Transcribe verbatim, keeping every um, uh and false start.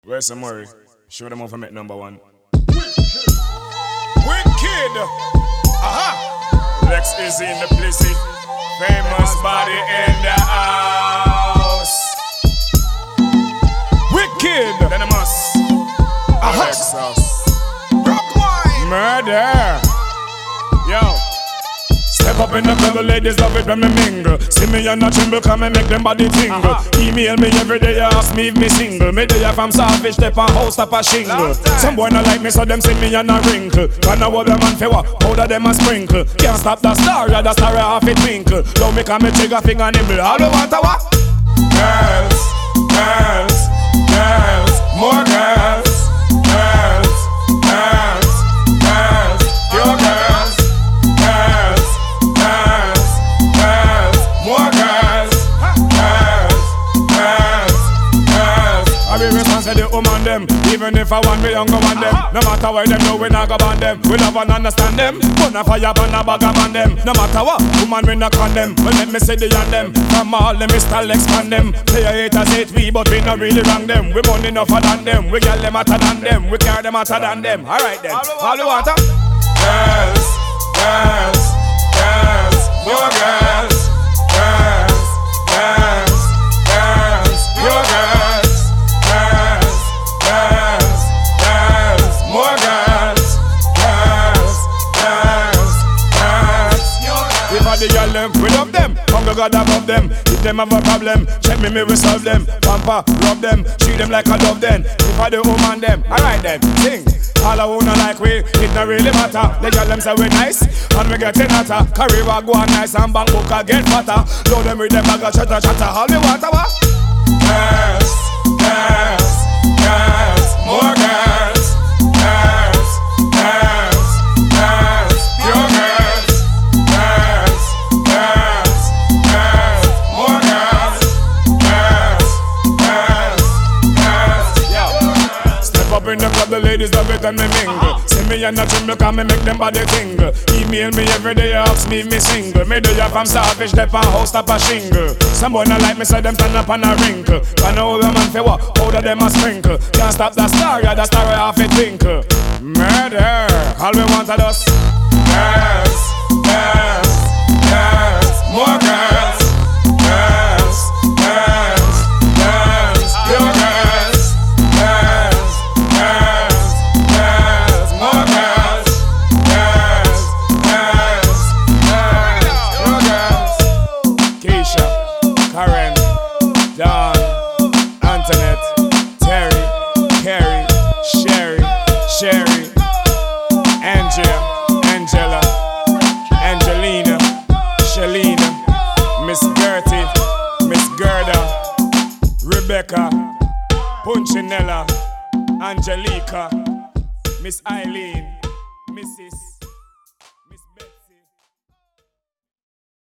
Where's some Murray? Show them off and make number one. Wicked! Aha! Lex is in the blissy. Famous body in the house. Wicked! Venomous. Aha! Rock wine! Murder! Yo! Step up in the club, the ladies love it when me mingle. See me and a tremble, come and make them body tingle. Uh-huh. Email me every day, you ask me if me single. Me day from Savage, step on house, step a shingle. Some boy not like me, so them see me and a wrinkle. Can I what them man for what? Powder them a sprinkle. Can't stop the star, yeah, the star half it twinkle. Don't make a me trigger finger nibble. All we want a what? Girls, girls, girls, more girls. Girls, girls, girls, your girls. The woman them, even if I want me younger one them. No matter why them know we not go ban them. We love and understand them. Put a fire on a bag of man them. No matter what, woman we not con them. Well let me say the on them. From all them we still expand them. Play haters hate we, but we not really wrong them. We money enough than them. We get them hotter than them. We carry them hotter than them. Alright then, all we want a girls, girls, girls, more girls, girls, girls, girls, your girls. The girl them, we love them, hunger God above them. If them have a problem, check me, me we solve them. Pamper, rub them, treat them like a dove then. If I the woman them, alright then, sing. All I wanna like we, it not really matter. The girl them say we nice, and we getting hotter. Carry walk go on nice and bank book a get fatter. Load them with them bag of chatter chatter. All we want a what? Girls, girls, girls, more girls. Girls, girls, girls, pure girls. In the club, the ladies love it and me mingle. See me and a tremble, can me make them body tingle. Email me every day, ask me if me single. Me do ya from Savage, step on house, step a shingle. Some boy not like me, so them stand up on a wrinkle. Can know the man for what? Powder them a sprinkle. Can't stop the star, yeah, the star half it twinkle. Murder, all we want are us. Girls, girls, girls, more girls. Girls, girls, girls, your girls. Karen, Dawn, Antoinette, Terry, Carrie, Sherry, Sherry, Angela, Angela, Angelina, Shalina, Miss Gertie, Miss Gerda, Rebecca, Punchinella, Angelica, Miss Eileen, Missus